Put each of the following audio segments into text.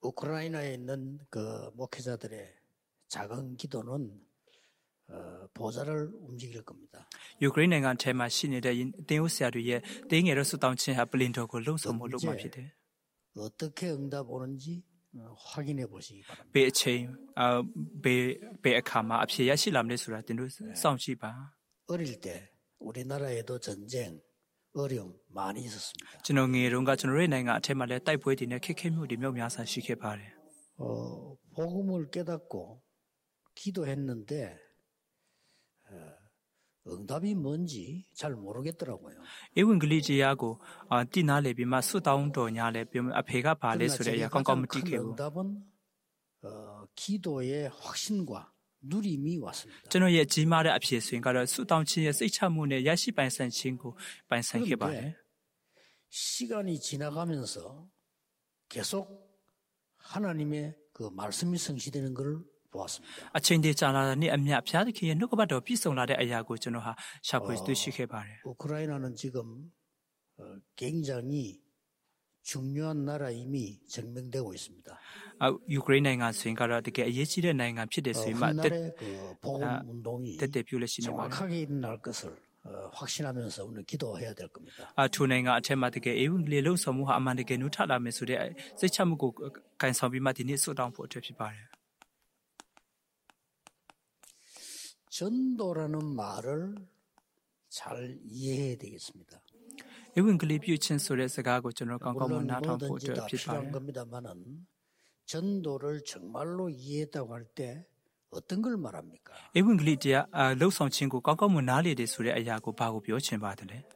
우크라이나에 있는 그 목회자들의 작은 기도는 보좌를 움직일 겁니다. 유크레인과 테마 신이의 대우스야류의 대응에로 수당친 하플린도고 롱소모 언제 어떻게 응답 오는지 확인해 보시기 바랍니다. 배체임 배카마 앞에 야실람레수라 딘도 싸움치바. 어릴 때 우리나라에도 전쟁, 어려움 많이 있었습니다. 진홍이론가 진로인가 테마레 따이보이디네 케케뮤리 묘미아사 시케바레. 복음을 깨닫고 기도했는데 응답이 뭔지 잘 모르겠더라고요. 에운글리지야고 디나레비마 수다운도냐레 비 앞에가 발레수레야 깜깜무티케고. 응답은 기도의 확신과 누림이 왔습니다. 저는 지마레 앞에 수인가를 수다운치의 세차문에 야시 반산친구 반산해바레. 그런데 시간이 지나가면서 계속 하나님의 그 말씀이 성취되는 것을 보았습니다. 아침에 자라니 암냐 피하드키에 누구봐도 비송라데 아야고 저노하 샤보이스도 시케바레. 우크라이나는 지금 굉장히 중요한 나라임이 증명되고 있습니다. 유크레인가 수인가라 되게 예지의 나라가 피데스이마 훗날에 그 복음 운동이 때때뷰레시네 정확하게 일어날 것을 확신하면서 오늘 기도해야 될 겁니다. 투네가 테마틱에 에운글리 롱소무 아만데게 누타라메수레 세차무고 간성비마디니 수당포 퇴피바레. 전도라는 말을 잘 이해해야 되겠습니다. 에운글리 뷰친 소레스가고 저노 깡깡문 물론 나타포 뭐든지 다 필요한 퇴피바레. 겁니다만은 전도를 정말로 이해했다고 할 때 어떤 걸 말합니까? 에운글리디야 롱성친구 깡깡문 나리데 수레 아야고 바고 벼친 바들레.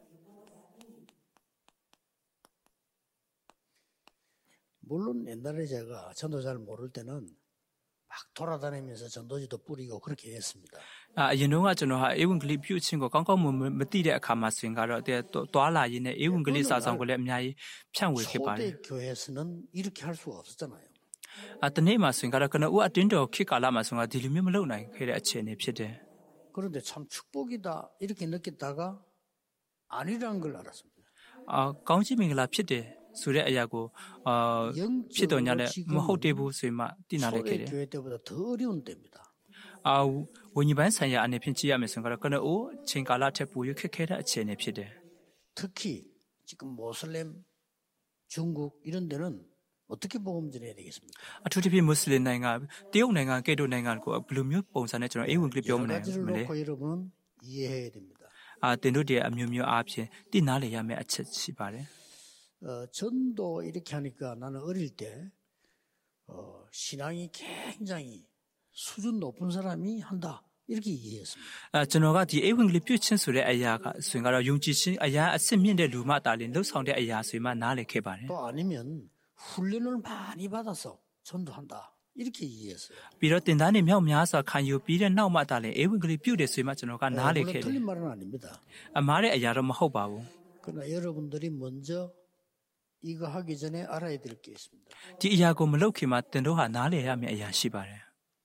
물론 옛날에 제가 전도 잘 모를 때는 막 돌아다니면서 전도지도 뿌리고 그렇게 했습니다. 예능아 저노하 에운글리 뷰친고 깡깡문 못디데 아카마 수인가라 또 또알라이네 에운글리 사상고레 암냐이 평월케바레. 초대 교회에서는 이렇게 할 수가 없었잖아요. 아뜨네마 수인가라 그나 우아틴도 키칼라마 수가 딜리미 몰라우나이 그래 아체네 피데. 그런데 참 축복이다 이렇게 느꼈다가 아니라는 걸 알았습니다. 강지밍라 피데 수레 아야고 피도냐레 모호데부 수이마 디나레 초대 케레. 교회 때보다 더 어려운 때입니다. 원이반 산야 안에 핀지야면서 그나 오 칭갈라 테부유 케케라 아체네 피데. 특히 지금 모슬렘, 중국 이런 데는 어떻게 복음 전해야 되겠습니까? 투티피 무슬림 나이가 대웅 나이가 게도 나이가고 블루뮤 봉산에 저는 에운글리 여러 뼈문에 가지를 말레. 놓고 여러분은 이해해야 됩니다. 덴도디에 암묘묘 앞에 디나레야메 아체시바레. 전도 이렇게 하니까 나는 어릴 때 신앙이 굉장히 수준 높은 사람이 한다 이렇게 이해했습니다. 저너가 디 에운글리 뷰친 수레 아야가 수인가라 용지신 아야 아스민데 루마 달린 럭성데 아야 수이마 나레 케바레. 또 아니면 훈련을 많이 받아서 전도한다 이렇게 이해했어요. 비로 딘다니 명미아서 칸유 비레 나오마 달린 에운글리 뷰데 수이마 저너가 나레 물론 케레. 틀린 말은 아닙니다. 마레 아야로 마호바우. 그러나 여러분들이 먼저 이거 하기 전에 알아야 될 게 있습니다. 디 이야고 물럭키마 덴도하 나레야메 아야시바레.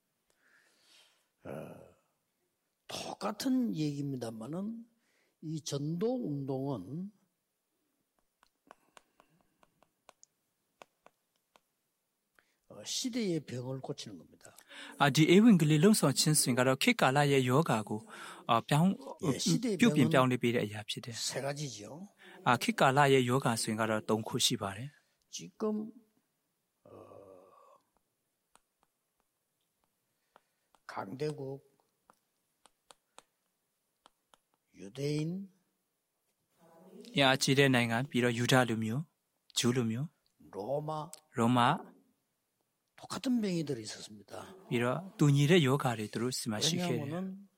똑같은 얘기입니다만은 이 전도 운동은 시대의 병을 고치는 겁니다. 디 에운글리 롱성 친수인가라 키칼라의 요가고 뿅 병리 비레 아야 피데. 세 가지죠. 키칼라의 요가 수인가라 똥쿠시바레. 지금 강대국, 유대인, 야 지레 나이가 비로 유다루묘, 주루묘, 로마 똑같은 병이들이 있었습니다. 비로 뚜니레 요가를 들었으마 시케. 왜냐하면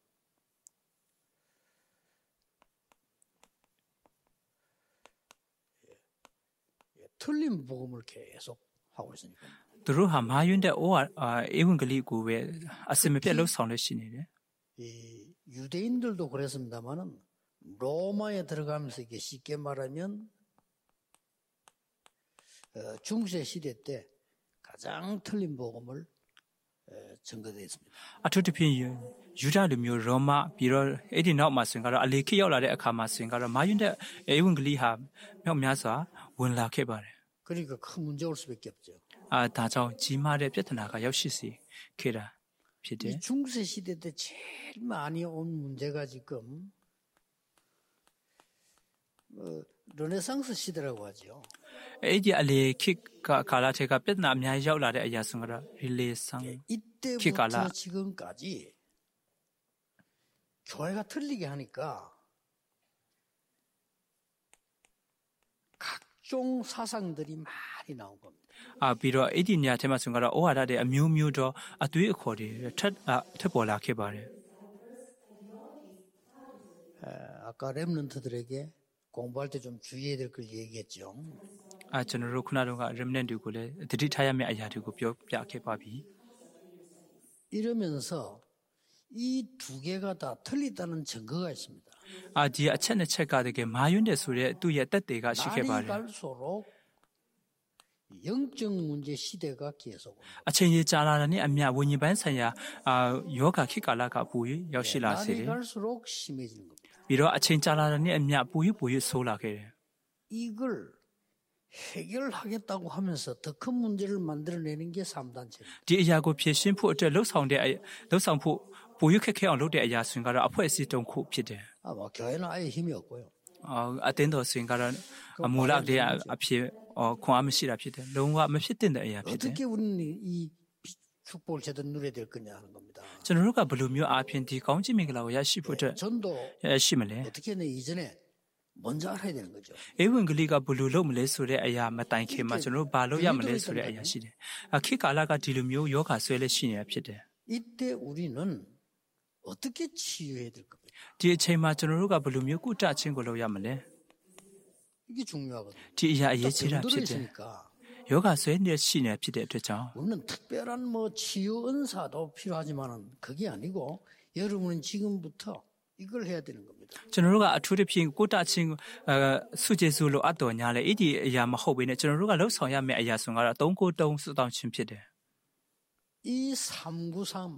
틀린 복음을 계속 하고 있으니까. 들어하 마윤데 오아 에운글리 구에 아스메 펠로 성레시니레. 이 유대인들도 그랬습니다만은 로마에 들어가면서 이게 쉽게 말하면 중세 시대 때 가장 틀린 복음을 증거되었습니다. 투티피 유다루묘 로마 비로 에디 나오마 수인가라 알레키ရောက်လာတဲ့ အခါမှာ 수인가라 마윤데 에운글리하 명미아서 원라케바레. 그러니까 큰 문제 올 수밖에 없죠. ဒါကြောင့်ကြီးမားတဲ့ပြဿနာကရောက်ရှိစေခဲ့တာဖြစ်တယ် 이 중세 시대 때 제일 많이 온 문제가 지금 르네상스 시대라고 하죠. အဲ့ဒီအလေခေတ်ကာလထဲကပြဿနာအများကြီးရောက်လာတဲ့အရာဆိုတော့ relation 이때부터 지금까지 교회가 틀리게 하니까 각종 사상들이 많이 나온 겁니다. ပြီးတော့အဲ့ဒီနေရာထဲမှာဆိုတော့ဩဝါဒတွေအမျိုးမျိုးတော့အသွေးအခေါ်တွေထပ်ပေါ်လာခဲ့ပါတယ် 아까 렘넌트들에게 공부할 때 좀 주의해야 될 걸 얘기했죠. ကျွန်တော်တို့ခုနက remnant တွေကိုလည်းသတိထားရမယ့်အရာတွေကိုပြောပြခဲ့ပါပြီ 이러면서 이 두 개가 다 틀리다는 증거가 있습니다. ဒီအချက်နဲ့ချက်ကတကယ်မာယွန်းတဲ့ဆိုတဲ့သူ့ရဲ့တက်တွေကရှိခဲ့ပါတ 날이 ယ် 갈수록 영적 문제 시대가 계속 အချိန်ကြီးကြာလာတဲ့နေ့အမျှဝိညာဉ်ပိုင်းဆိုင်ရာယောဂခေတ်ကာလကပူ၍ရောက်ရှိလာစေတ 날이 ယ် 갈수록 심해지는 겁니다. ပြီးတော့အချိန်ကြာလာတဲ့နေ့အမျှပူ၍ဆိုးလာခဲ့တယ် 이걸 해결하겠다고 하면서 더 큰 문제를 만들어내는 게 3단체입니다. ဒီအရာကိုဖြေရှင်းဖို့အတွက်လှုပ်ဆောင်ဖို့ပူ၍ခက်ခဲအောင်လုပ်တဲ့အရာဆိုရင်ကတော့အဖွဲ့အစည်းတုံးခုဖြစ်တယ် 아마 교회는 아예 힘이 없고요. အတင်းတော်ဆိုရင်ကတော့မူလတဲ့အဖြစ်ခွန်အားမရှိတာဖြစ်တယ်လုံးဝမဖြစ်တဲ့အရာဖြစ်တယ် 어떻게 우리는 이 축복을 제대로 누려야 될 거냐 하는 겁니다. ကျွန်တော်တို့ကဘယ်လိုမျိုးအားဖြင့်ဒီကောင်းချီးမင်္ဂလာကိုရရှိဖို့အတွက် 전도 ရှိမလဲ 어떻게 내 이전에 먼저 알아야 되는 거죠. ဧဝံဂေလိကဘယ်လိုလုပ်မလဲဆိုတဲ့အရာမတိုင်ခင်မှာကျွန်တော်တို့ဘာလုပ်ရမလဲဆိုတဲ့အရာရှိတယ်ခေတ်ကာလကဒီလိုမျိုးယောဂဆွဲလက်ရှိနေတာဖြစ်တယ် 이때 우리는 어떻게 치유해야 될 겁니다. ဒီအချိန်မှာကျွန်တော်တို့ကဘယ်လိုမျိုးကုတချင်းကိုလုပ်ရမလဲ 이게 중요하거든요. ဒီအရာအရေး 또 ကြီးတာ 병들어 ဖြစ်တယ် 있으니까 ယောဂဆွဲနေရှိနေဖြစ်တဲ့အတွက်ကြောင့် 우리는 특별한 뭐 치유 은사도 필요하지만은 그게 아니고 여러분은 지금부터 이걸 해야 되는 겁니다. ကျွန်တော်တို့ကအထူးသဖြင့်ကုတချင်းစုကျေစုလို့အပ်တော်ညာလေအဲ့ဒီအရာမဟုတ်ဘဲနဲ့ကျွန်တော်တို့ကလှုပ်ဆောင်ရမယ့်အရာဆိုတော့393စုတောင်းခြင်းဖြစ်တယ် 이 393을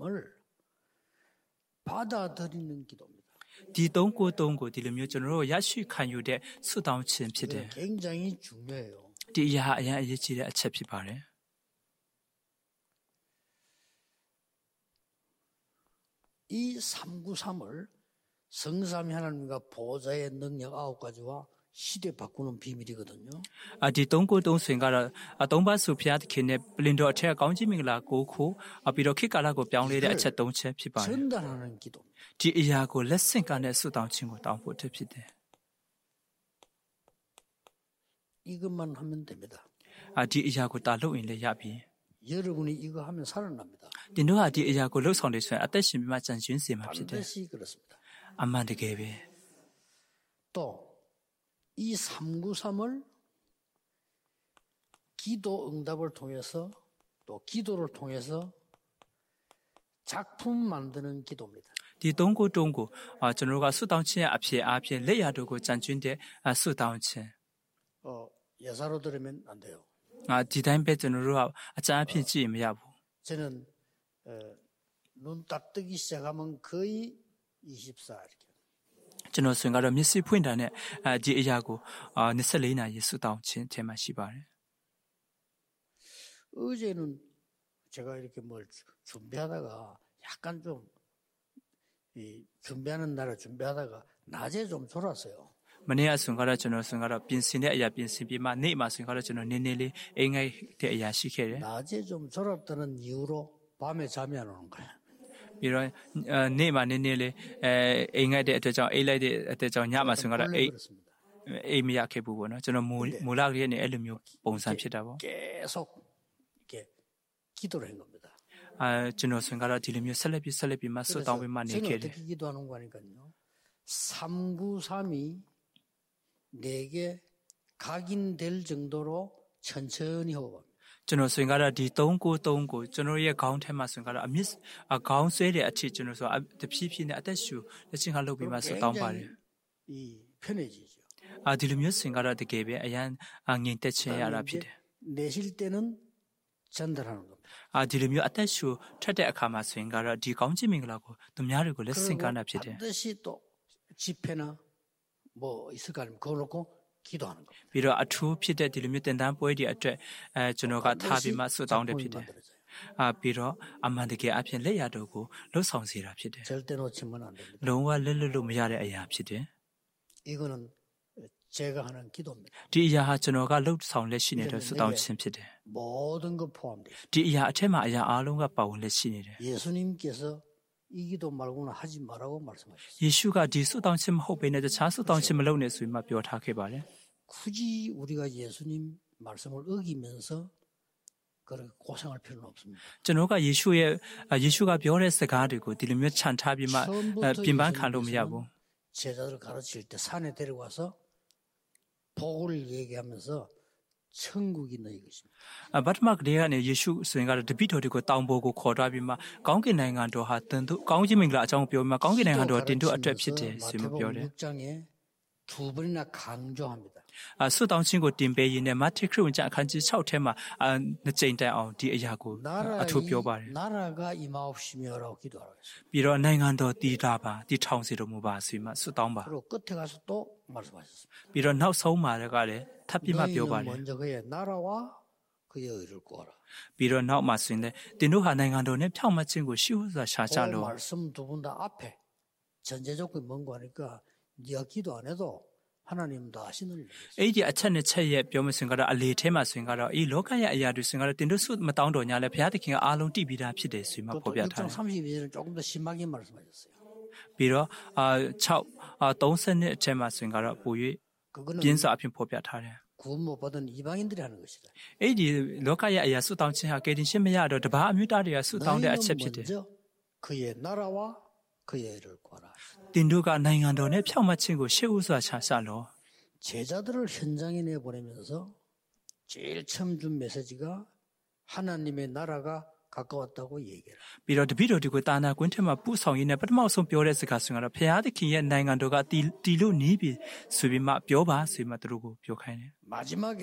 받아들이는 기도입니다. ဒီ393ကိုဒီလိုမျိုးကျွန်တော်တို့ရရှိခံယူတဲ့စုတောင်းခြင်းဖြစ်တယ် 굉장히 중요해요. ဒီအရာအရင်အရေးကြီးတဲ့အချက်ဖြစ်ပါတယ် 이 393을 성삼위 하나님과 보좌의 능력 9가지와 시대 바꾸는 비밀이거든요. ဒီ393ဆိုရင်ကတော့သုံးပါးစုဖျားသခင်နဲ့ပလင်တော်အထက်ကောင်းကြီးမင်္ဂလာ9ခုပြီးတော့ခေတ်ကာလကိုပြောင်းလဲတဲ့အချက်3ချက်ဖြစ်ပါတယ် 전달하는 기도입니다. ဒီအရာကိုလက်ဆင့်ကနဲ့ဆုတောင်းခြင်းကိုတောင်းဖို့ဖြစ်တယ် 이것만 하면 됩니다. ဒီအရာကိုတာလုပ်ရင်လည်းရပြီ 여러분이 이거 하면 살아납니다. တင်တို့ဟာဒီအရာကိုလှုပ်ဆောင်နေဆိုရင်အသက်ရှင်ပြီးမှကြံ့ကျွင်းစေမှာဖြစ်တယ် 반드시 그렇습니다. အမှန်တကယ်ပဲ 또 이 393을 기도 응답을 통해서 또 기도를 통해서 작품 만드는 기도입니다. ဒီ393ကိုကျွန်တော်တို့ကဆုတောင်းခြင်းအဖြစ်အားဖြင့်လက်ရတို့ကိုကြံ့ကျွင်းတဲ့ဆုတောင်းခြင်း 예사로 들으면 안 돼요. ဒီတိုင်းပဲကျွန်တော်တို့ကအကြမ်းအဖြစ်ကြည့်မရဘူး 저는 눈 딱 뜨기 시작하면 거의 24 이렇게. ကျွန်တော်ဆိုရင်ကတော့မျက်စိဖွင့်တာနဲ့ဒီအရာကို24နာရီဆုတောင်းခြင်းထဲမှာရှိပါတယ် 어제는 제가 이렇게 뭘 준비하다가 약간 좀 준비하는 날을 준비하다가 낮에 좀 졸았어요. မနေ့ကဆိုရင်ကတော့ကျွန်တော်ဆိုရင်ကတော့ပြင်ဆင်တဲ့အရာပြင်ဆင်ပြီးမှနေ့မှာဆိုရင်ကတော့ကျွန်တော်နည်းနည်းလေးအိမ်ငိုက်တဲ့အရာရှိခဲ့တယ် 낮에 좀 졸았다는 이유로 밤에 잠이 안 오는 거예요. ပြီးတော့နေ့မှာနည်းနည်းလေးအိမ်ငိုက်တဲ့အတွက်ကြောင့်အိတ်လိုက်တဲ့အတွက်ကြောင့်ညမှာဆိုရင်ကတော့ 원래 그렇습니다. အိမ်မရခဲ့ဘူးပေါ့နော်ကျွန်တော်မူလကလေးနဲ့အဲ့လိုမျိုးပုံစံဖြစ်တာပေါ့ 계속 이렇게 기도를 한 겁니다. ကျွန်တော်ဆိုရင်ကတော့ဒီလိုမျိုးဆက်လက်ပြီးမှဆုတောင်းပြီးမှနေ 저는 ခဲ့တယ် 어떻게 기도하는 거니까요. 393이 내게 각인될 정도로 천천히 호흡합니다. ကျွန်တော်ဆိုရင်ကတော့ဒီ393ကိုကျွန်တော်ရဲ့ခေါင်းထဲမှာဆိုရင်ကတော့ခေါင်းဆွဲတဲ့အထိကျွန်တော်ဆိုတဖြည်းဖြည်းနဲ့အသက်ရှူလက်ချင်းကလုပ်ပြီးမှဆုတောင်းပါတယ် 이 편해지죠. ဒီလိုမျိုးဆိုရင်ကတော့တကယ်ပဲအရန်ငြိမ်သက်ခြင်းရတာဖြစ်တယ် 내쉴 때는 전달하는 겁니다. ဒီလိုမျိုးအသက်ရှူထွက်တဲ့အခါမှာဆိုရင်ကတော့ဒီကောင်းချီးမင်္ဂလာကိုသူများတွေကိုလက်ဆင့်ကမ်းတာဖြစ်တယ် 반드시 또 집회나 뭐 있을 거 아닙니까? 그거 놓고 기도하는 겁니다. ပြီးတော့အထူးဖြစ်တဲ့ဒီလိုမျိုးတင်တန်းပွဲတွေအတွက်ကျွန်တော်ကထားပြီးမှဆုတောင်းတယ်ဖြစ်တယ် 만들어져요. ပြီးတော့အမှန်တကယ်အဖြစ်လက်ရတော်ကိုလှုပ်ဆောင်စေတာဖြစ်တယ် 절대 놓치면 안 됩니다. လုံးဝလက်လွတ်လို့မရတဲ့အရာဖြစ်တယ် 이거는 제가 하는 기도입니다. ဒီအရာဟာကျွန်တော်ကလှုပ်ဆောင်လက်ရှိနေတဲ့ဆုတောင်းခြင်းဖြစ်တယ် 모든 것 포함되어 있습니다. ဒီအရာအထက်မှာအရာအားလုံးကပါဝင်လက်ရှိနေတယ် 예수님께서 이 기도 말고는 하지 말라고 말씀하셨어요. ယေရှုကဒီဆုတောင်းခြင်းမဟုတ်ဘဲနဲ့တခြားဆုတောင်းခြင်းမလုပ်နဲ့ဆိုပြီးမှပြောထားခဲ့ပါတယ် 굳이 우리가 예수님 말씀을 어기면서 그렇게 고생할 필요는 없습니다. ကျွန်တော်ကယေရှုကပြောတဲ့စကားတွေကိုဒီလိုမျိုးခြံထားပြီးမှပြင်ပန်းခံလို့မရဘူး 제자들을 가르칠 때 산에 데려가서 복을 얘기하면서 천국이 너희 것입니다. ဘာတမကလေးကနေယေရှုဆိုရင်ကတော့တပိတော်တွေကိုတောင်ပေါ်ကိုခေါ်သွားပြီးမှကောင်းကင်နိုင်ငံတော်ဟာတင်တို့ကောင်းခြင်းမင်္ဂလာအကြောင်းပြောပြီးမှကောင်းကင်နိုင်ငံတော်တင်တို့အတွက်ဖြစ်တယ်ဆိုမှပြောတယ် 6장에 두 번이나 강조합니다. ဆုတောင်းခြင်းကိုတင်ပေးရင်းနဲ့မဿဲခရစ်ဝင်ကျမ်းအခန်းကြီး6ထဲမှာနှစ်ကြိမ်တိုင်အောင်ဒီအရာကိုအထူးပြောပါတယ် 나라가 임하옵시며라고 기도하라고 했어요. ပြီးတော့နိုင်ငံတော်တည်တာပါတည်ထောင်စေတော်မူပါဆိုမှဆုတောင်းပါ 그리고 끝에 가서 또 말씀하셨습니다. ပြီးတော့နောက်ဆုံးမှာလည်းထပ်ပြီးမှပြောပါတ 너희는 ယ် 먼저 그의 나라와 그의 의를 구하라. ပြီးတော့နောက်မှာဆိုရင်တင်တို့ဟာနိုင်ငံတော်နဲ့ဖြောင့်မတ်ခြင်းကိုရှိဥစွာရှာကြ 그 လို့ 말씀 두 분 다 앞에 전제 조건이 뭔가 하니까 네가 기도 안 해도 하나님 다 하시는 일이에요. အဲ့ဒီအချက်နဲ့ချက်ရဲ့ပြောမစင်ကတော့အလေထဲမှာဆိုရင်ကတော့ဤလောကရဲ့အရာတွေဆိုရင်ကတော့တင်တို့ဆုမတောင်းတော်ညာလဲဘုရားသခင်ကအားလုံးတည်ပြီးသားဖြစ်တယ်ဆိုမှ 또 ဖော်ပြထား 6장 တယ် 32절은 조금 더 심하게 말씀하셨어요. ပြီးတော့30နှစ်အထက်မှာဆိုရင်ကတော့ပို၍ပြင်းစွာအဖြစ်ဖော်ပြထားတယ် 구원 못 받은 이방인들이 하는 것이다. အဲ့ဒီလောကရဲ့အရာဆုတောင်းခြင်းဟာကယ်တင်ရှင်မရတော့တပါးအမျိုးသားတွေကဆုတောင်းတဲ့အချက် 너희는 ဖြစ်တယ် 먼저 그의 나라와 그의 의를 구하라. တင်တို့ကနိုင်ငံတော်နဲ့ဖြောင့်မတ်ခြင်းကိုရှေ့ဥစွာရှာလို့ 제자들을 현장에 내보내면서 제일 처음 준 메시지가 하나님의 나라가 가까웠다고 얘기해라. ပြီးတော့တပည့်တော်တွေကိုတာနာကွင်းထဲမှာပူဆောင်ရင်းနဲ့ပထမဆုံးပြောတဲ့စကားဆိုရင်ကတော့ဘုရားသခင်ရဲ့နိုင်ငံတော်ကတီလို့နီးပြီဆိုပြီးမှပြောပါဆိုပြီးမှသူတို့ကိုပြောခိုင်းတယ် 마지막에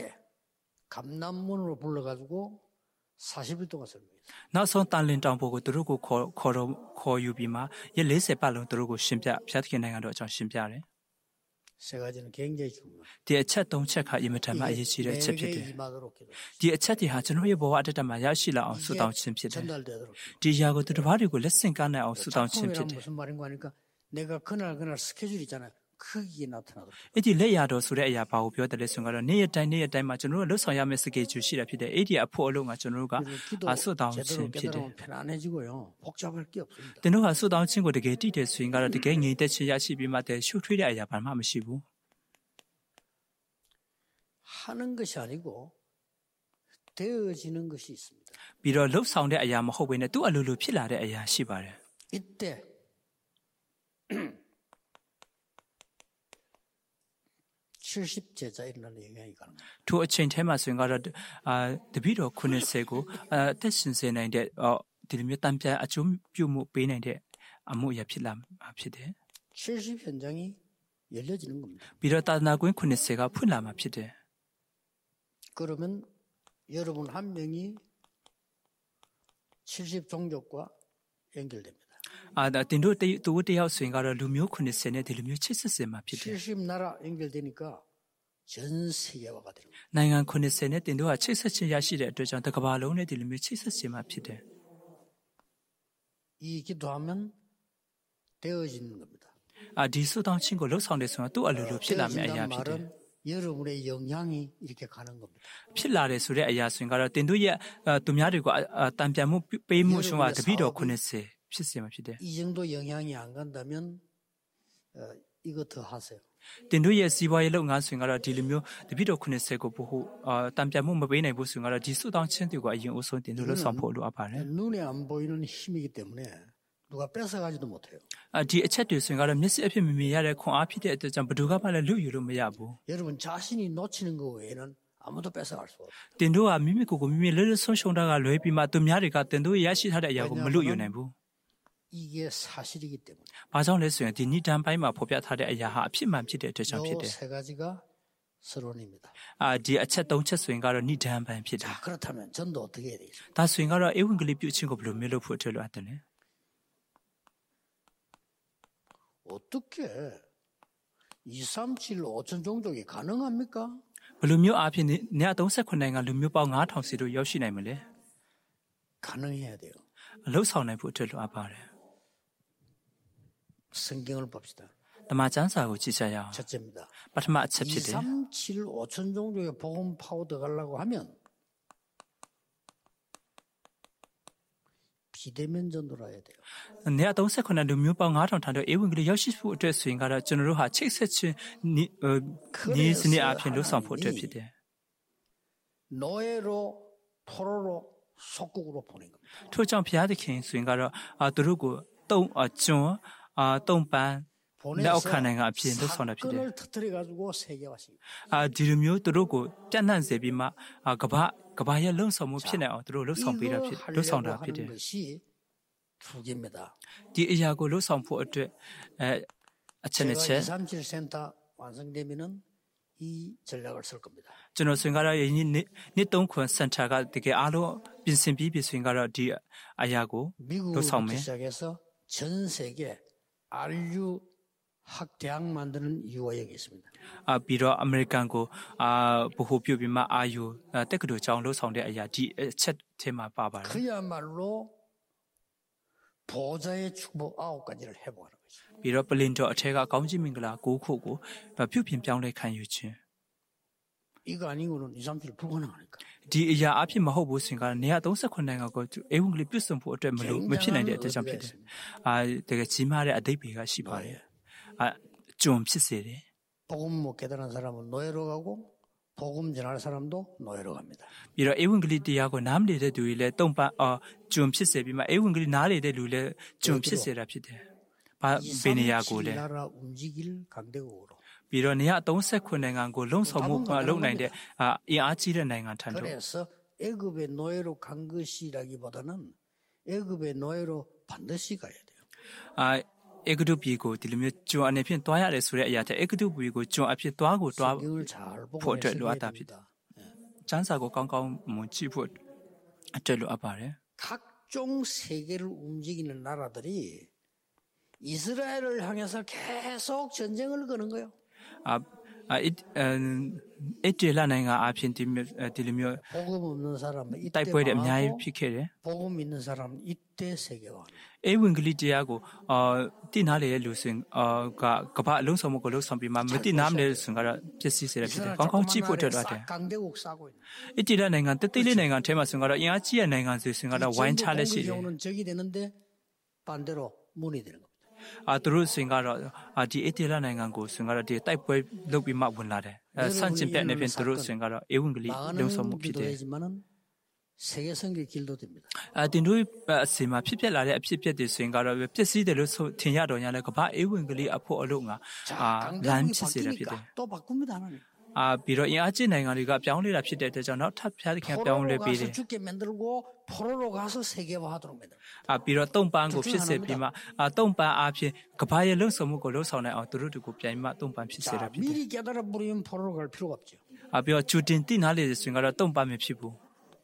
감남문으로 불러가지고 40일 동안 설명했어요. နောက်ဆုံးတန်လင်တောင်ပေါ်ကိုသူတို့ကိုခေါ်ယူပြီးမှရက်40ပတ်လုံးသူတို့ကိုရှင်းပြဘုရားသခင်နိုင်ငံတော်အကြောင်းရှင်းပြတယ် 세 가지는 굉장히 중요해요. ဒီအချက်၃ချက်ကအင်မတန်မှအရေးကြီးတဲ့အချက်ဖြစ်တယ် 임하도록 기도. ဒီအချက်တွေဟာကျွန်တော်ရဲ့ဘဝအတ္တမှာရရှိလာအောင်ဆုတောင်းခြင်းဖြစ်တယ် 전달되도록. ဒီຢာကိုသူတစ်ပါးတွေကိုလက်ဆင့်ကမ်းနိုင်အောင်ဆုတောင်းခြင်းဖြစ် 작품이란 တယ် 무슨 말인가 하니까 내가 그날 스케줄이 있잖아요. 크게 나타나도록. အဲ့ဒီလက်ရတော်ဆိုတဲ့အရာဘာကိုပြောတယ်လဲဆိုတော့နေ့ရက်တိုင်းမှာကျွန်တော်တို့လှုပ်ဆောင်ရမယ့်စကေဂျူရှိတာဖြစ်တယ်အဲ့ဒီအဖို့အလုံးကကျွန်တော်တို့က 기도 ဆုတောင်း 제대로 ခြင်းဖြစ်တယ် 깨달으면 편안해지고요. 복잡할 게 없습니다. တင်တို့ဟာဆုတောင်းခြင်းကိုတကယ်တည်တယ်ဆိုရင်ကတော့တကယ်ငြိမ်သက်ခြင်းရရှိပြီးမှတည်းရှုထွေးတဲ့အရာဘာမှမရှိဘူး 하는 것이 아니고 되어지는 것이 있습니다. ပြီးတော့လှုပ်ဆောင်တဲ့အရာမဟုတ်ဘဲနဲ့သူ့အလိုလိုဖြစ်လာတဲ့အရာရှိပါတယ် 이때 70 제자 일어나는 영향이 가는 거예요. ထိုအချိန်ထဲမှာဆိုရင်ကတော့တပည့်တော်90ကိုအသက်ရှင်စေနိုင်တဲ့ဒီလိုမျိုးတန်ပြန်အကျိုးပြုမှုပေးနိုင်တဲ့အမှုအရာဖြစ်လာဖြစ်တယ် 70 현장이 열려지는 겁니다. ပြီးတော့တာသနာကွင်း90ကဖွင့်လာမှာဖြစ်တယ် 그러면 여러분 한 명이 70 종족과 연결됩니다. တင်တို့တူတယောက်ဆိုရင်ကတော့လူမျိုး90နဲ့ဒီလိုမျိုးချစ်စစ်စင်မှာဖြစ်တယ် 70 나라 연결되니까 전 세계화가 되는 거예요. နိုင်ငံ90နဲ့တင်တို့ကချစ်ဆက်ခြင်းရရှိတဲ့အတွက်ကြောင့်တစ်ကမ္ဘာလုံးနဲ့ဒီလိုမျိုးချစ်ဆက်ခြင်းမှာဖြစ်တယ် 이 기도하면 되어지는 겁니다. ဒီဆုတောင်းခြင်းကိုလှုပ်ဆောင်တယ်ဆိုတော့သူ့အလိုလိုဖြစ်လာမယ့်အရာ 되어진다는 ဖြစ်တယ် 말은 여러분의 영향이 이렇게 가는 겁니다. ဖြစ်လာတယ်ဆိုတဲ့အရာဆိုရင်ကတော့တင်တို့ရဲ့သူများတွေကိုတန်ပြန်မှုပေးမှုရှင်ကတပည့်တော်90ဖြစ်စေမှာဖြစ်တယ် 이 정도 영향이 안 간다면 이거 더 하세요. တင်တို့ရဲ့စီးပွားရေးလုပ်ငန်းဆိုရင်ကတော့ဒီလိုမျိုးတပည့်တော်90ကိုပို့ဖို့တန်ပြန်မှုမပေးနိုင်ဘူးဆိုရင်ကတော့ဒီဆုတောင်းခြင်းတွေကိုအရင်အဆုံးတင်တို့လှုပ်ဆောင်ဖို့လိုအပ်ပါတယ် 눈에 안 보이는 힘이기 때문에 누가 뺏어가지도 못해요. ဒီအချက်တွေဆိုရင်ကတော့မျက်စိအဖြစ်မမြင်ရတဲ့ခွန်အားဖြစ်တဲ့အတွက်ကြောင့်ဘယ်သူကမှလည်းလူယူလို့မရဘူး 여러분 자신이 놓치는 거 외에는 아무도 뺏어갈 수 없어요. တင်တို့ကမိမိကိုယ်ကိုမိမိလွတ်လွတ်ဆုံးရှုံးတာကလွဲပြီးမှသူများတွေကတင်တို့ရရှိထားတဲ့အရာကိုမလွတ်ယူနိုင်ဘူး 이게 사실이기 때문에. ။ဘာကြောင့်လဲဆိုရင်ဒီနိဒန်ပိုင်းမှာဖော်ပြထားတဲ့အရာဟာအဖြစ်မှန်ဖြစ်တဲ့အတွက်ကြောင့်ဖြစ်တယ် 이 세 가지가 서론입니다. ။ဒီအချက်၃ချက်ဆိုရင်ကတော့နိဒန်ပိုင်းဖြစ်တယ် 자, 그렇다면 전도 어떻게 해야 되겠습니까? ။ဒါဆိုရင်ကတော့ဧဝံဂေလိပြုခြင်းကိုဘယ်လိုမျိုးလုပ်ဖို့အတွက်လိုအပ်တယ်လဲ 어떻게 2, 3, 7, 5천 종족이 가능합니까? ဘယ်လိုမျိုးအားဖြင့်139နိုင်ငံလူမျိုးပေါင်း9000စီတို့ရောက်ရှိနိုင်မလဲ 가능해야 돼요. အလုဆောင်နိုင်ဖို့အတွက်လိုအပ်ပါတယ် 성경을 봅시다. တမန်ကျမ်းစာကိုကြည့်ကြရအောင် 첫째입니다. ပထမအချက် 2, ဖြစ်တယ် 3, 7, 5천 종족의 복음 파워더 가려고 하면 비대면 전도를 해야 돼요. 139လူမျိုးပေါင်း9000ထံတော့ဧဝံဂေလိရောက်ရှိဖို့အတွက်ဆိုရင်ကတော့ကျွန်တော်တို့ဟာချိတ်ဆက်ခြင်းဤစနစ်အဖြစ်လှုပ်ဆောင်ဖို့အတွက်ဖြစ်တယ် 노예로 포로로 속국으로 보낸 겁니다. ထို့ကြောင့်ဘုရားသခင်ဆိုရင်ကတော့သူတို့ကိုတုံပန်းလက်အောက်ခံနိုင်ငံအဖြစ်လှုပ်ဆောင်တာဖြစ်တယ် 사건을 터뜨려 가지고 세계화시킵니다. ဒီလိုမျိုးသူတို့ကိုပြန့်နှံ့စေပြီးမှကဘာရဲ့လှုပ်ဆောင်မှုဖြစ်နေအောင်သူတို့လှုပ်ဆောင်ပေးတာဖြစ်လှုပ်ဆောင်တာဖြစ်တယ် 것이 두 개입니다. ဒီအရာကိုလှုပ်ဆောင်ဖို့အတွက်အချက်နဲ့ချက် 제가 237 센터 완성되면은 이 전략을 쓸 겁니다. ကျွန်တော်ဆိုရင်ကတော့ယနေ့နှစ်3ခွန်စင်တာကတကယ်အားလုံးပြင်ဆင်ပြီးပြီဆိုရင်ကတော့ဒီအရာကိုလှုပ်ဆောင်မယ် 미국부터 시작해서 전 세계 RU 학대학 만드는 이유가 여기 있습니다. ပြီးတော့အမေရိကန်ကိုဗဟိုပြုပြီးမှအာယူတက္ကသိုလ်ကျောင်းလှုပ်ဆောင်တဲ့အရာဒီအချက်ထဲမှာပါပါတယ် 그야말로 보좌의 축복 9가지를 회복하는 것이죠. ပြီးတော့ပလင်တော်အထက်ကကောင်းကြီးမင်္ဂလာ9ခုကိုပြုပြင်ပြောင်းလဲခံယူခြင်း 이거 아니고는 2, 3, 7 불가능하니까. ဒီအရာအဖြစ်မဟုတ်ဘူးဆိုရင်က139နိုင်ငံကိုဧဝံဂေလိပြည့်စုံဖို့အတွက်မဖြစ်နိုင်တဲ့အကြောင်းဖြစ်တယ်တကယ်ကြီးမားတဲ့အတိတ်တွေကရှိပါတယ်ကျွန်ဖြစ်စေတယ် 복음 못 깨달은 사람은 노예로 가고 복음 전할 사람도 노예로 갑니다. ပြီးတော့ဧဝံဂေလိတရားကိုနားမလည်တဲ့သူတွေလည်းတုံ့ပကျွန်ဖြစ်စေပြီးမှဧဝံဂေလိနားလည်တဲ့လူလည်းကျွန်ဖြစ်စေတာဖြစ်တယ်ဘယ်နေရာကိုလဲ 나라 움직일 강대국으로 ပြီးတော့139နိုင်ငံကိုလုံဆောင်မှုလုံနိုင်တဲ့အင်အားကြီးတဲ့နိုင်ငံထံသို့ 그래서 애굽의 노예로 간 것이라기보다는 애굽의 노예로 반드시 가야 돼요. ဧကတုပြည်ကိုဒီလိုမျိုးကျွန်အနေဖြင့်တွားရတယ်ဆိုတဲ့အရာတဲ့ဧကတုပြည်ကိုကျွန်အဖြစ်တွား 성경을 잘 보고 포트에 해석해야 놓았다 됩니다. ကျမ်းစာကိုကောင်းကောင်းမွန်ကြည့်ဖို့အတွက်လိုအပ်ပါတယ် 각종 세계를 움직이는 나라들이 이스라엘을 향해서 계속 전쟁을 거는 거예요. အဲ့ဒီလာနိုင်ငံအဖြစ်ဒီလိုမျိုး 복음 없는 사람은 이때 တိုက်ပွဲတွေအများကြီး 망하고 ဖြစ်ခဲ့တယ် 복음 있는 사람은 이때 세계화. ဧဝံဂေလိတရားကိုတည်နာလေလူစင်ကဘာအလုံးစုံကိုလုံးဆောင်ပြီးမှမတည်နာမလဲဆိုတော့ပျက်စီးစေတာဖြစ်တယ်ကောင်းကောင်းကြည့်ဖို့အတွက်လိုတယ် 강대국 싸고 있는. အဲ့ဒီလာနိုင်ငံတတိလေးနိုင်ငံထဲမှာဆိုတော့အင်အားကြီးတဲ့နိုင်ငံဆိုရင်ကတော့ဝိုင်းချလက်ရှိတယ် 는 적이 되는데 반대로 문이 되는 겁니다. သူတို့စင်ကတော့ဒီအတီလာနိုင်ငံကိုစင်ကတော့ဒီတိုက်ပွဲလုပ်ပြီးမှဝင်လာတယ်ဆန့်ကျင်ဘက်နဲ့ဖြင့်သူတို့စင်ကတော့ဧဝံဂေလိလုံးဆောင်မှုဖြစ်တယ် 기도되지만은 세계 선교 길도 됩니다. တင်တို့အစီမှာဖြစ်လာတဲ့အဖြစ်တွေဆိုရင်ကတော့ပျက်စီးတယ်လို့ဆိုထင်ရတော့ညာလဲကမ္ဘာဧဝံဂေလိအဖို့အလို့ငါလမ်းဖြစ်စေတာဖြစ်တယ် 또 바꿉니다 하나님. ပြီးတော့အင်အားကြီးနိုင်ငံတွေကပြောင်းလဲတာဖြစ်တဲ့အတွက်ကြောင့်နောက်ထပ်ဖျားသခင်ပြောင်းလဲပေးတယ် 죽게 만들고 포로로 가서 세계화하도록 만들. ပြီးတော့တုံပန်းကိုဖြစ်စေပြီးမှတုံပန်းအဖြစ်ကမ္ဘာရဲ့လုံဆောင်မှုကိုလုံဆောင်နိုင်အောင်သူတို့ကိုပြန်မှတုံပန်းဖြစ်စေတာဖြစ်တယ် 미리 깨달아 버리면 포로로 갈 필요가 없죠. ပြီးတော့ဂျူတင်တိနားလေဆိုရင်ကတော့တုံပန်းမဖြစ်ဘူး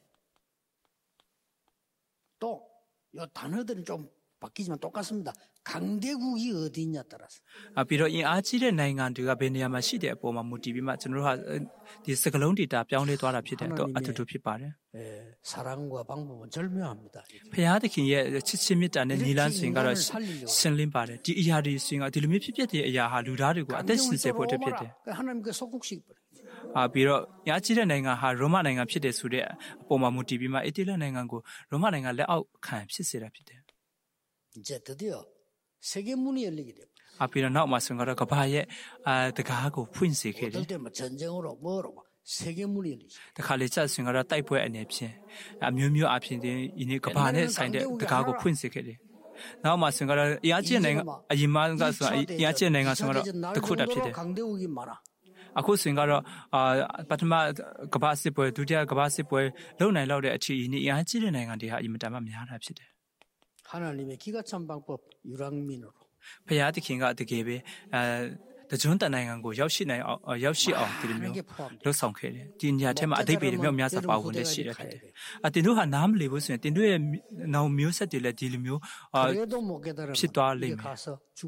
또 이 단어들은 좀 바뀌지만 똑같습니다. 강대국이 어디 있냐에 따라서. ပြီးတော့အင်အားကြီးတဲ့နိုင်ငံတွေကဘယ်နေရာမှာရှိတဲ့အပေါ်မှာမူတည်ပြီးမှကျွန်တော်တို့ဟာဒီစကလုံးဒေတာပြောင်းလဲသွားတာဖြစ်တယ်တော့အတူတူဖြစ်ပါတယ် 예, 사랑과 방법은 절묘합니다. ဖျားသခင်ရဲ့ချစ်ချင်းမေတ္တာနဲ့ညီလန်းဆိုရင်ကတော့ရှင်းလင်းပါတယ်ဒီအရာတွေဆိုရင်ဒီလိုမျိုးဖြစ်တဲ့အရာဟာလူသားတွေကိုအသက်ရှင်စေဖို့အတွက်ဖြစ်တယ် 하나님께 속국시키 버려. ပြီးတော့အင်အားကြီးတဲ့နိုင်ငံဟာရောမနိုင်ငံဖြစ်တယ်ဆိုတဲ့အပေါ်မှာမူတည်ပြီးမှအီတလီနိုင်ငံကိုရောမနိုင်ငံလက်အောက်ခံဖြစ်စေတာဖြစ်တယ် 이제 드디어 세계 문이 열리게 돼요. ပြီးတော့နောက်မှာဆိုရင်ကတော့ကမ္ဘာရဲ့တကားကိုဖွင့်စေခဲ့တယ် 어떨 때뭐 전쟁으로 뭐로 막 세계 문이 열리죠. တခါလေကျဆိုရင်ကတော့တိုက်ပွဲအနေဖြင့်အမျိုးမျိုးအဖြစ်ဒီနေ့ကမ္ဘာနဲ့ဆိုင်တဲ့တကားကိုဖွင့်စေခဲ့တယ်နောက်မှာဆိုရင်ကတော့အင်အားကြီးနိုင်ငံအရင်မှကဆိုအင်အားကြီးနိုင်ငံဆိုတော့တခုတည်းဖြစ်တယ် 강대국이 많아. အခုဆိုရင်ကတော့ပထမကမ္ဘာစစ်ပွဲဒုတိယကမ္ဘာစစ်ပွဲလုံနိုင်လောက်တဲ့အထိအင်အားကြီးတဲ့နိုင်ငံတွေဟာအင်မတန်မှများတာဖြစ်တယ် 하나님의 기가 찬 방법 유랑민으로 ဖျားသခင်ကတကယ်ပဲတကြွတန်နိုင်ငံကိုရောက်ရှိအောင်ဒီလိုမျိုးလှုပ်ဆောင်ခဲ့တယ်ဒီနေရာထဲမှာအတိတ်တွေမြောက်များစွာပါဝင်လက်ရှိတယ်ဖြစ်တယ်တင်တို့ဟာနားမလည်ဘူးဆိုရင်တင်တို့ရဲ့နောင်မျိုးဆက်တွေလည်းဒီလိုမျိုး 그래도 못 깨달으면 ဖြစ်သွားလိမ့်မယ် 가서 죽어.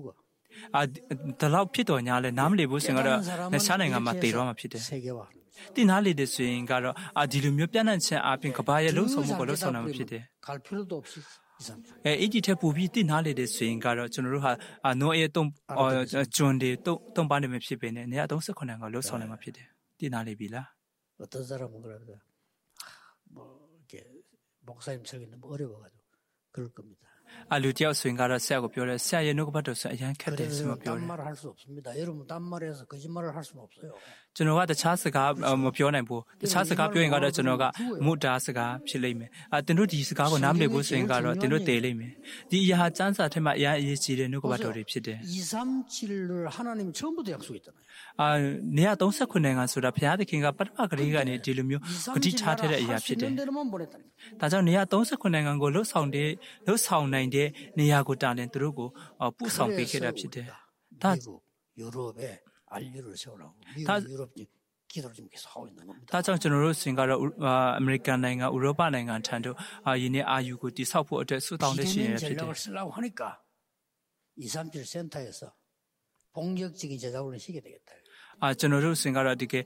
달라고 피도냐래 남리 보생가라 내 사내가 맞대로만 피대. 세계화하는 띠날리데 수인가로 디루며 뼈난체 앞인 거바에 로소모고 로소나면 피대. 갈 필요도 없이 2, 3주. 이디테 부비 띠날리데 수인가로 저는 노에 똥 존데 똥반에 피베네 내가 동서 코난 거 로소나면 피대. 띠날리비라. 어떤 사람은 그러다 뭐 이렇게 목사님 설교 너무 어려워가지고 그럴 겁니다. 루티아 수인가로 세고 뼈래 세에 누구 봐도 그냥 캣데 있으면 그래서 뼈래. 딴말을 할 수 없습니다. 여러분 딴말해서 거짓말을 할 수는 없어요. 저너가 차스가 뭐 표현해 보. 차스가 표현가로 저너가 무다스가 필레이메. 뜬도 디스가고 남레 보수인가로 뜬도 데레이메. 디야 짠사 테마 야 이지레 누구 봐도 피데. 2, 3, 7을 하나님이 처음부터 약속했잖아요. 내가 동서 kunenga 소라 피하데 킹가 빠르마 그리가니 디르묘 2, 3, 그디 7 차테레 나라 이야 할수 있는 피데. 대로만 보냈다니까. 다자 내가 동서 kunenga 고 로사운데 로사운나인데 내야고 따는 들고 부상 베케라 피데. 다 미국, 유럽에 알류를 세우라고. 미국, 다- 유럽 기도를 지금 계속 하고 있는 겁니다. 다자 저노로 싱가로 아메리칸 나이가 우로파 나이가 탄도 이네 아유고 디사포 어때 수다운데 시에 비대면 피데. 전략을 쓰려고 하니까 237 센터에서 본격적인 제작을 시게 되겠다. 저노로 싱가로 디게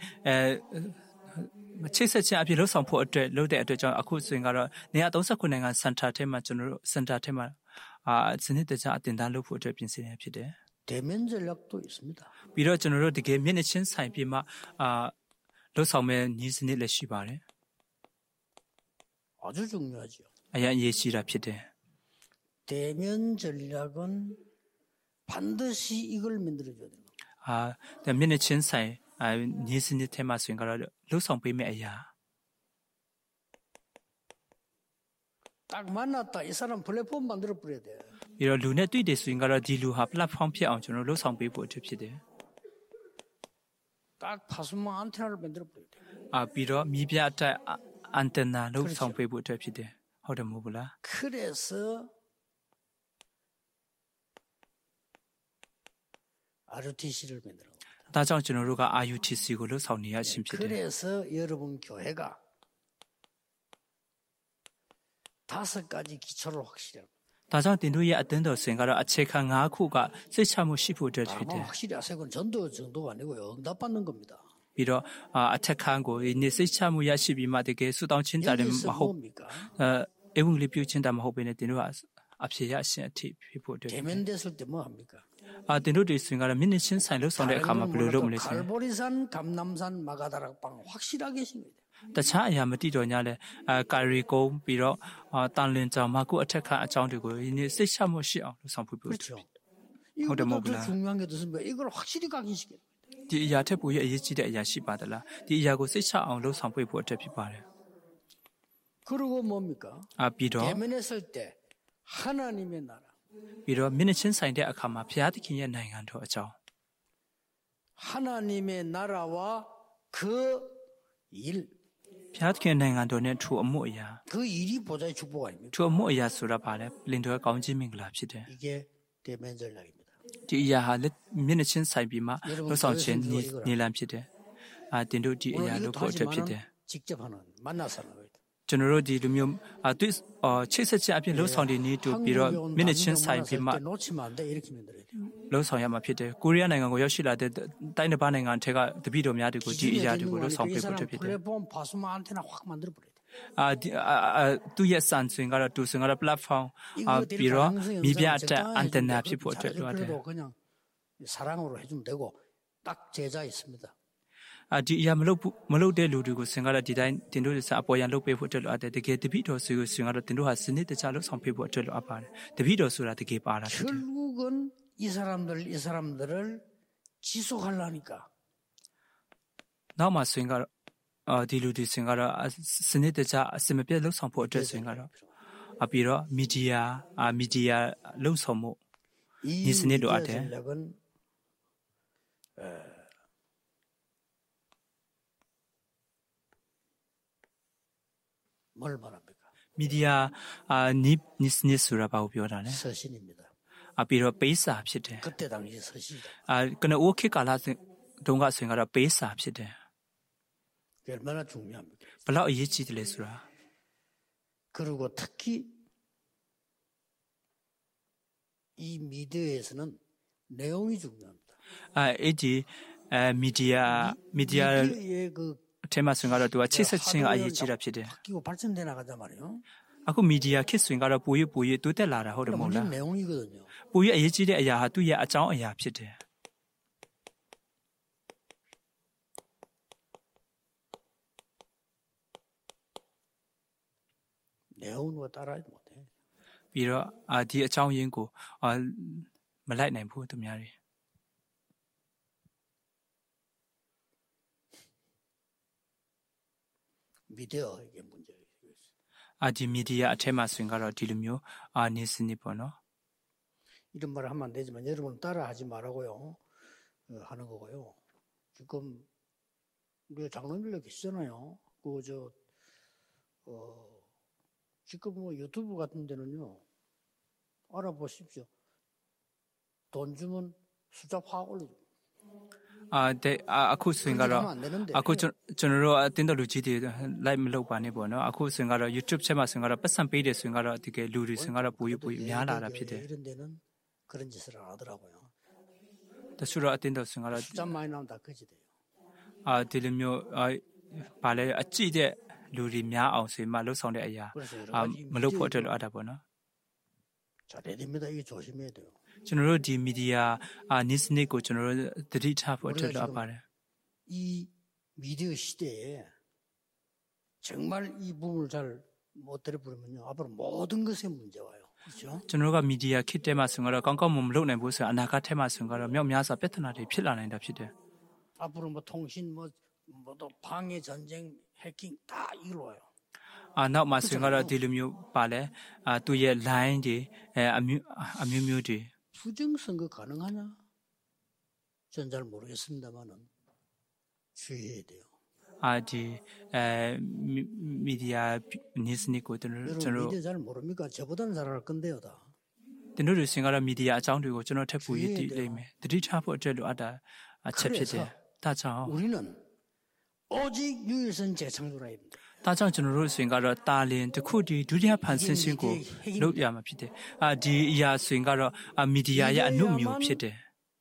치세치 앞이 로상포 어때 로데 어때 저 아쿠 싱가로 내가 동서 kunenga 센터 테마 저노로 센터 테마 스니드자 아틴다 로포 어때 빈시네 피데. 대면 전략도 있습니다. ပြီးတော့ကျွန်တော်တို့တကယ်မျက်နှာချင်းဆိုင်ပြီးမှလှုပ်ဆောင်မဲ့ညီစနစ်လည်းရှိပါတယ် 아주 중요하죠. အရင်အရေးကြီးတာဖြစ်တယ် 대면 전략은 반드시 이걸 만들어줘야 됩니다. ဒါမျက်နှာချင်းဆိုင်ညီစနစ်ထဲမှာဆိုရင်ကတော့လှုပ်ဆောင်ပေးမဲ့အရာ 딱 만났다. 이 사람 플랫폼 만들어 버려야 돼. ပြီးတော့လူနဲ့တွေ့တယ်ဆိုရင်ကတော့ဒီလူဟာ platform ဖြစ်အောင်ကျွန်တော်လှုပ်ဆောင်ပေးဖို့အတွက်ဖြစ်တယ် 딱 파수마 안테나를 만들어 버려야 돼. ပြီးတော့မီးပြအတက်အန်တနာလှုပ်ဆောင်ပေးဖို့အတွက်ဖြစ်တယ်ဟုတ်တယ်မဟုတ်ဘူးလား 그래서 RTC를 만들어. ဒါကြောင့်ကျွန်တော်တို့က RUTC ကိုလှုပ်ဆောင်နေရခြင်းဖြစ်တယ် 그래서 여러분 교회가 5가지 기초를 확실히 합니다. ဒါကြောင့်တင်တို့ရဲ့အသင်းတော်စင်ကတော့အခြေခံ၅ခုကစိတ်ချမှုရှိဖို့အတွက်ဖြစ်တယ် 확실히 아세요. 그건 전도 정도가 아니고요. 응답받는 겁니다. ပြီးတော့အထက်ခန်းကိုနေစိတ်ချမှုရရှိပြီးမှတကယ်ဆူတောင်းချင်းတာလည်းမ 여기서 ဟုတ် 뭡니까? အဝံလေးပြုချင်းတာမဟုတ်ဘဲနဲ့တင်တို့ကအဖြစ်ရရှင်အထိဖြစ်ဖို့အတွက် 대면됐을 때 뭐 합니까? တင်တို့ဒီစင်ကတော့မျက်နှာချင်းဆိုင်လို့ဆောင်တဲ့အခါမှာဘယ်လိုလုပ်မလဲဆိုရင် 갈보리산, 감남산, 마가다락방 확실하게 신거예요. တခြားအရာမတိတော့ညာလဲကာရီကုန်းပြီးတော့တန်လင်ကြောင်မှာကိုအထက်ခန်းအကြောင်းတွေကိုဒီနေ့စိတ်ချမှုရှိအောင်လို့ဆောင်ဖို့ပြု 그렇죠. ဟုတ်တယ်မဟုတ် 이거보다 ဘူးလား 더 중요한 게 무슨가? 이걸 확실히 각인시켜야 돼요. ဒီအရာထက်ပိုရအရေးကြီးတဲ့အရာရှိပါသလားဒီအရာကိုစိတ်ချအောင်လို့ဆောင်ဖို့အတွက်ဖြစ်ပါတယ် 그리고 뭡니까? ပြီးတော့ 대면에 설 때 하나님의 나라, ပြီးတော့မျက်နှာချင်းဆိုင်တဲ့အခါမှာဘုရားသခင်ရဲ့နိုင်ငံတော်အကြောင်း 하나님의 나라와 그 일, ဘုရားသခင်နိုင်ငံတော်နဲ့ထူအမှုအရာ 그 일이 보좌의 축복 아닙니까? ထူအမှုအရာဆိုတာပါလေလင်တော်ကောင်းခြင်းမင်္ဂလာဖြစ်တယ် 이게 대면 전략입니다. ဒီအရာဟာမျက်နှာချင်းဆိုင်ပြီးမှလှဆောင်ခြင်းနေလမ်းဖြစ်တယ်တင်တို့ဒီအ 오늘 ရာလို့ 이것도 ဖို့အတွက်ဖြစ်တယ် 하지만 직접 하는 만나서 하는 거예요. ကျွန်တော်တို့ဒီလိုမျိုးတွေ့ချိတ်ဆက်ခြင်းအပြင်လှဆောင်တဲ့နေ့တူပြီးတော့မျက်နှာချင်းဆိုင်ပြီးမှ 놓치면 안 돼. 이렇게 만들어야 돼요. လှဆောင်ရမှာဖြစ်တယ်ကိုရီးယားနိုင်ငံကိုရောက်ရှိလာတဲ့တိုင်းတစ်ပါးနိုင်ငံထက်ကတပည့်တော်များတွေကိုဒီအရာတွေကိုလှဆောင်ပေးဖို့အတွက်ဖြစ်တယ် 플랫폼 파수마 안테나 확 만들어 버려야 돼. သူရဲ့စံစင်ကတော့တူစင်ကတော့ platform ပြီးတော့မိပြအတက် antenna ဖြစ်ဖို့အတွက်လိုအပ်တယ် 그래도 그냥 사랑으로 해주면 되고 딱 제자 있습니다. ဒီအရာမလုပ်တဲ့လူတွေကိုစင်ကတော့ဒီတိုင်းတင်တို့စာအပေါ်ရန်လုပ်ပေးဖို့အတွက်လိုအပ်တယ်တကယ်တပည့်တော်ဆိုစင်ကတော့တင်တို့ဟာစနစ်တကျလှဆောင်ပေးဖို့အတွက်လိုအပ်ပါတယ်တပည့်တော်ဆိုတာတကယ်ပါတာဖြစ်တယ် 결국은 이 사람들을 지속하려니까 နောက်မှစင်ကတော့ဒီလူတွေစင်ကတော့စနစ်တကျအစမပြတ်လှဆောင်ဖို့အတွက်စင်ကတော့ပြီးတော့မီဒီယာလှဆောင်မှု 이 스네도 미디어 아대. 전략은 뭘 말합니까? မီဒီယာနိစနစ်ဆိုတာဘာကိုပြောတာလဲ 서신입니다. ပြီးတော့ပေးစာဖြစ်တယ် 그때 당시 서신이다. ကနအိုခေတ်ကာလတုန်းကဆိုရင်ကတော့ပေးစာဖြစ်တယ် 그게 얼마나 중요합니까? ဘလောက်အရေးကြီးတယ်လဲဆိုတာ 그리고 특히 이 미디어에서는 내용이 중요합니다. 에디 미디어 미디어의 그 테마 순간에 또 치서칭 아예 지랍시대. 바뀌고 발전돼 나가자 말이에요. 아고 미디어 키스윙가라 보이 또 때라라 호르 몰라. 문제는 내용이거든요. 보이 아예 지대 아야 또 야 아장 아야 피대. 내용과 따라하지 못해. ပြီးတော့ဒီအကြောင်းရင်းကိုမလိုက်နိုင်ဘူးသူများတွေ 미디어 이게 문제가 있어요. ဒီမီဒီယာအထက်မှာဆိုရင်ကတော့ဒီလိုမျိုးနေစနစ်ပေါ့နော် 이런 말을 하면 안 되지만 여러분 따라하지 말라고요. 하는 거고요. 지금 우리 장로님들 계시잖아요. 지금 뭐 유튜브 같은 데는요. 알아보십시오. 돈 주면 숫자 확 올려줘. အခုဆိုရင်ကတော့အခုကျွန်တော်တို့အတင်းတော်လူကြီးတွေလိုက်မလုပ်ပါနဲ့ပေါ့နော်အခုဆိုရင်ကတော့ YouTube ချက်မှာဆိုရင်ကတော့ပတ်စံပေးတယ်ဆိုရင်ကတော့တကယ်လူတွေဆိုရင်ကတော့ပိုပြီးများလာတာဖြစ်တယ် 이런 데는 그런 짓을 안 하더라고요. တချို့တော့အတင်းတော်ဆိုရင်ကတော့ 숫자 많이 나오면 다 그지 돼요. ဒီလိုမျိုးဗာလဲအကြည့်တဲ့လူတွေများအောင်ဆိုရင်မှလှုပ်ဆောင်တဲ့အရာ 그래서 여러 မလုပ်ဖို့အတွက်လိုအပ်တာပေါ့နော် 잘해야 됩니다. 이게 조심해야 돼요. ကျွန်တော်တို့ဒီမီဒီယာနေစနစ်ကိုကျွန်တော်တို့သတိထားဖို့အတွက်လိုအပ်ပါတယ် 이 미디어 시대에 정말 이 부분을 잘 못 들여부르면요. 앞으로 모든 것에 문제 와요. 그렇죠? ကျွန်တော်တို့ကမီဒီယာခေတ်ထဲမှာဆိုရင်တော့ကောင်းကောင်းမလုပ်နိုင်ဘူးဆိုရင်အနာဂတ်ထဲမှာဆိုရင်တော့မြောက်များစွာပြဿနာတွေဖြစ်လာနိုင်တာဖြစ်တယ် 앞으로 뭐 통신 뭐또 방해 전쟁 해킹 다 이로 와요. နောက်မှာဆိုရင်ကတော့ဒီလိုမျိုးပါလဲသူရဲ့ line တွေအမျိုးတွေ 부정선거 가능하냐? 전 잘 모르겠습니다만은 주의해야 돼요. ဒီမီဒီယာနေစနစ်ကိုကျွန်တော် 여러분 미디어 잘 모릅니까? 저보다는 잘 알 건데요, 다. ကျွန်တော်တို့စင်ကတော့မီဒီယာအကြောင်းတွေကိုကျွန်တော်ထပ်ပူရည်တည်လိမ့်မယ်သတိထားဖို့အတွက်လိုအပ်တာအချက်ဖြစ်တယ်ဒါကြောင့် 우리는 오직 유일선 재창조라 입니다. ဒါကြောင့်ကျွန်တော်တို့ဆိုရင်ကတော့တာလင်တစ်ခုဒီဒုတိယဖန်ဆင်းခြင်းကိုလုပ်ရမှာဖြစ်တယ်ဒီအရာဆိုရင်ကတော့မီဒီယာရဲ့အနုမျိုးဖြစ်တယ်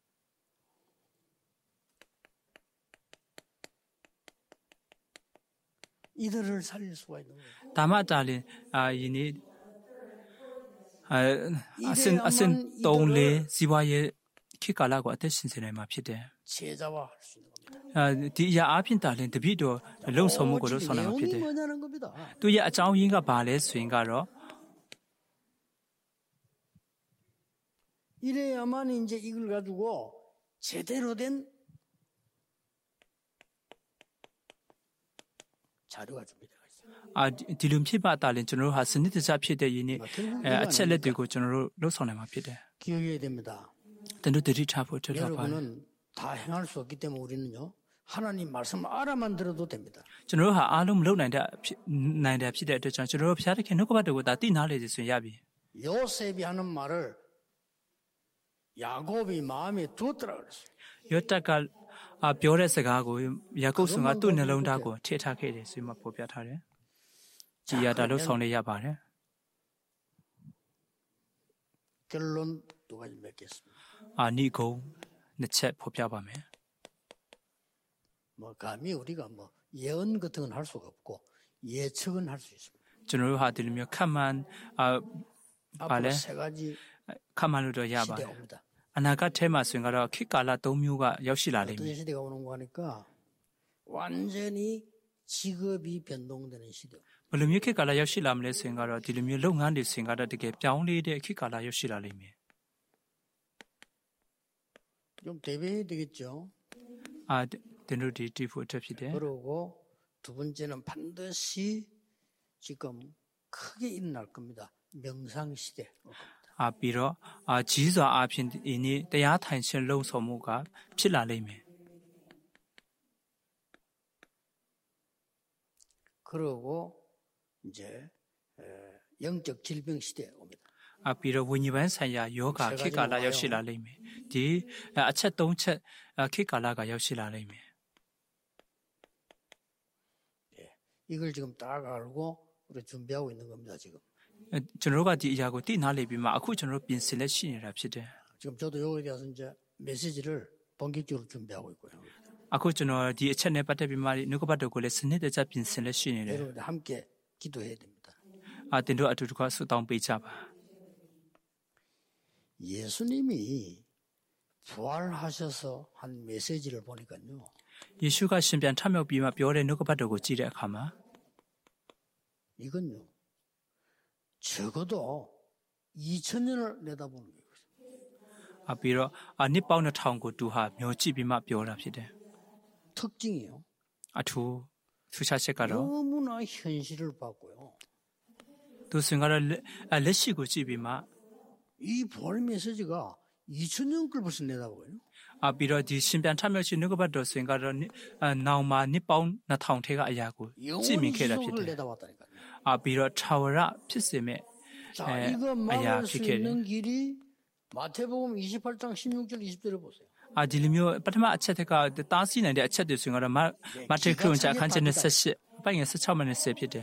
이들을 살릴 수가 있는 거예요. ဒါမှတာလင်ယနေ့အစင်တုံးလေစီဝါရဲ့ခေတ်ကာလကိုအသက်ရှင်စေနိုင်မှာဖြစ်တယ် 제자화할 수 있는 겁니다. ဒီအရာအပြင်တာလင်တပိတော့လုံဆောင်မှုကိုလုံဆောင်နိုင်မှာဖြစ်တယ် 내용이 뭐냐는 겁니다. သူရဲ့အကြောင်းရင်းကဘာလဲဆိုရင်ကတော့ 이래야만 이제 이걸 가지고 제대로 된 자료가 준비되어 있어요. ဒီလိုဖြစ်ပါတာလင်ကျွန်တော်တို့ဟာစနစ်တကျဖြစ်တဲ့ယင်းအချက်လက်တွေကိုကျွန်တော်တို့လုံဆောင်နိုင်မှာဖြစ်တယ် 기억해야 됩니다. တန်တို့တတိထားဖို့ထွက်လာပါ 여러분은 다 행할 수 없기 때문에 우리는요. 하나님 말씀 알아만 들어도 됩니다. ကျွန်တော်တို့ဟာအားလုံးမလုပ်နိုင်တဲ့ဖြစ်တဲ့အတွက်ကြောင့်ကျွန်တော်တို့ဘုရားသခင်နှုတ်ကပတ်တော်ကိုဒါသိနာလေဆိုရင်ရပြီ 요셉이 하는 말을 야곱이 마음에 두었더라 그랬어요. ယောတက်ကပြောတဲ့စကားကိုယာကုပ်ဆွန်ကသူ့နှလုံးသားကိုထည့်ထားခဲ့တယ်ဆိုမှပေါ်ပြထားတယ်ကြည်ရတာလို့ဆောင်နေရပါတယ် 결론 두 가지 맺겠습니다. နိဂုံးနှစ်ချက်ပေါ်ပြပါမယ် 뭐 감히 우리가 뭐 예언 같은 건 할 수가 없고 예측은 할 수 있습니다. ကျွန်တော်တို့ဟာဒီလိုမျိုးခက်မှန်ပါလဲ 앞으로 세 가지 ခက်မှန်လို့တော့ရပါတ 시대가 ယ် 옵니다. အနာဂတ်ထဲမှာဆိုရင်ကတော့ခေတ်ကာလ၃မျိုးကရောက်ရှိလာလိမ့်မယ် 어떤 시대가 오는 거 하니까 완전히 직업이 변동되는 시대. ဘယ်လိုမျိုးခေတ်ကာလရောက်ရှိလာမလဲဆိုရင်ကတော့ဒီလိုမျိုးလုပ်ငန်းတွေဆိုရင်ကတော့တကယ်ပြောင်းလဲတဲ့ခေတ်ကာလရောက်ရှိလာလိမ့်မယ် 좀 대비해야 되겠죠. တင်တို့ဒီတီဖို့အတွက်ဖြစ်တယ် 그리고 두 번째는 반드시 지금 크게 일어날 겁니다. 명상 시대 올 겁니다. ပြီးတော့ကြီးစွာအားဖြင့်ဒီနေ့တရားထိုင်ခြင်းလုံဆောင်မှုကဖြစ်လာလိမ့်မယ် 그리고 이제 영적 질병 시대 옵니다. ပြီးတော့ဝိညာဉ်ပိုင်းဆိုင်ရာယောဂခေတ်ကာလရောက်ရှိလာလိမ့်မယ်ဒီအချက်၃ချက်ခေတ်ကာလကရောက်ရှိလာလိမ့်မယ် 이걸 지금 딱 알고 우리 준비하고 있는 겁니다. 지금. ကျွန်တော်တို့ကဒီအရာကိုသိနာလေပြီးမှအခုကျွန်တော်တို့ပြင်ဆင်လက်ရှိနေတာဖြစ်တယ် 지금 저도 여기에 대해서 이제 메시지를 본격적으로 준비하고 있고요. အခုကျွန်တော်ဒီအချက်နဲ့ပတ်သက်ပြီးမှနှုတ်ကပတ်တော်ကိုလည်းစနစ်တကျပြင်ဆင်လက်ရှိနေတယ် 여러분 함께 기도해야 됩니다. တင်တို့အတူတကွဆုတောင်းပေးကြပါ 예수님이 부활하셔서 한 메시지를 보니까요. ယေရှုကရှင်ပြန်ထမြောက်ပြီးမှပြောတဲ့နှုတ်ကပတ်တော်ကိုကြည့်တဲ့အခါမှာ 이건요. 적어도 2000년을 내다보는 거예요. ပြီးတော့နှစ်ပေါင်း2000ကိုသူဟာမျောကြည့်ပြီးမှပြောတာဖြစ်တယ် 특징이요. အထူးထူးခြားချက်ကတော့ 너무나 현실을 봤고요. သူစင်ကတော့လက်ရှိကိုကြည့်ပြီးမှ 이 부활 메시지가 2000년 걸 벌써 내다보고요. ပြီးတော့ဒီရှင်ပြန်ထမြောက်ခြင်းနှုတ်ကပတ်တော်စင်ကတော့နောင်မှာနှစ်ပေါင်း2000ထဲကအရာကိုကြည့်မြင်ခဲ့တာဖြစ်တယ် 내다봤다니까요. ပြီးတော့ထာဝရဖြစ်စေမဲ့ 자, 이거 막을 수 있는 길이 마태복음 28장 16절 20절을 보세요. ဒီလိုမျိုးပထမအချက်တက်ကတားဆီးနိုင်တဲ့အချက်တွေဆိုရင်တော့မထေခရစ်ဝင်ကျမ်းအခန်းကြီး28ပိုင်းငယ်16မိနစ်10ဖြစ်တယ်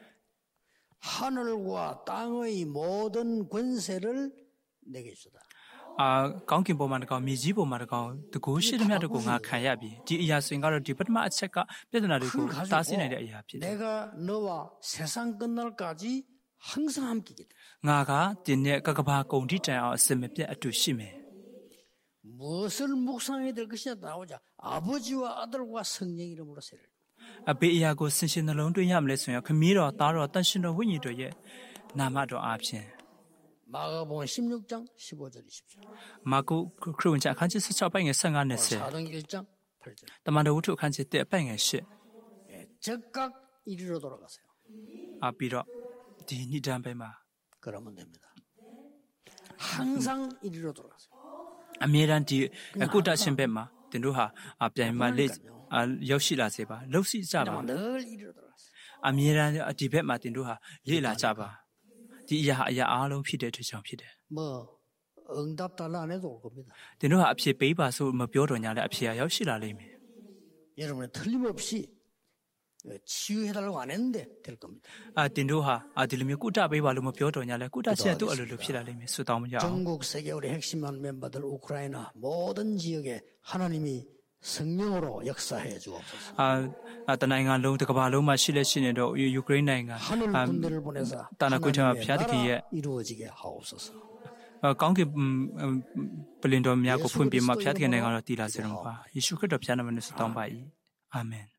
하늘과 땅의 모든 권세를 내게 주다. ကောင်းကင်ပေါ်မှာတကောင်မြေကြီးပေါ်မှာတကောင်တကူရှိသမျှတကူငါခံရပြီဒီအရာဆိုရင်ကတော့ဒီပထမအချက်ကပြဿနာတွေကိုတားဆီးနိုင်တဲ့အရာဖြစ်တယ် 내가 너와 세상 끝날까지 항상 함께겠다. ငါကတင်းနဲ့ကကဘာကုန်တိတန်အောင်အစမပြတ်အတူရှိမယ် 무엇을 묵상해야 될 것이냐 나오자. 아버지와 아들과 성령 이름으로 세를. ဘေးအရာကိုဆင်ရှင်နှလုံးသွင်းရမလဲဆိုရင်ခမည်းတော်သားတော်တန်ရှင်တော်ဝိညာဉ်တော်ရဲ့နာမတော်အားဖြင့် 마가복음 16장 15절 20절. မာကုခရစ်ဝင်ကျမ်းအခန်းကြီး16ပိုင်းငယ်15နဲ့10 사도행 1장 8절. တမန်တော်ဝတ္ထုအခန်းကြီး1ပိုင်းငယ်10 즉각 이리로 돌아가세요. ပြီးတော့ဒီနိဒံပိုင်းမှာ 그러면 됩니다. 항상 이리로 돌아가세요. အမြဲတမ်းဒီကုတ္တရှင်ဘက်မှာတင်တို့ဟာပြန်မှလေရောက်ရှိလာစေပါလှုပ်ရှိကြပါ 늘 이리로 돌아가세요. အမြဲတမ်းဒီဘက်မှာတင်တို့ဟာလေ့လာကြပါဒီအရာအားလုံးဖြစ်တဲ့အတွက်ကြောင့်ဖြစ်တယ် 뭐 응답 달라 안 해도 올 겁니다. တင်တို့ဟာအဖြစ်ပေးပါဆိုမပြောတော့ညာလဲအဖြစ်ရောက်ရှိလာလိမ့်မယ် 여러분은 틀림없이 치유해달라고 안 했는데 될 겁니다. တင်တို့ဟာဒီလိုမျိုးကုတ္တပေးပါလို့မပြောတော့ညာလဲကုတ္တရှင်သူ့အလိုလိုဖြစ်လာလိမ့်မယ်ဆုတောင်းကြအောင် 전국 세계 우리 핵심한 멤버들 우크라이나 모든 지역에 하나님이 성령으로 역사해 주옵소서. တနိုင်ငံလုံးတစ်ကမ္ဘာလုံးမှာရှိလက်ရှိနေတော့ယူကရိန်းနိုင်ငံ 하늘 군대를 보내서 하나님의 나라 이루어지게 하옵소서. ကောင်းကင်ပလင်တော်များကိုဖွင့်ပြမှာဖျားတဲ့နိုင်ငံတော်တည်လာစေတော်မူပါယေရှုခရစ်တော်ဖျားနာမနဲ့ဆုတောင်းပါ၏အာမင်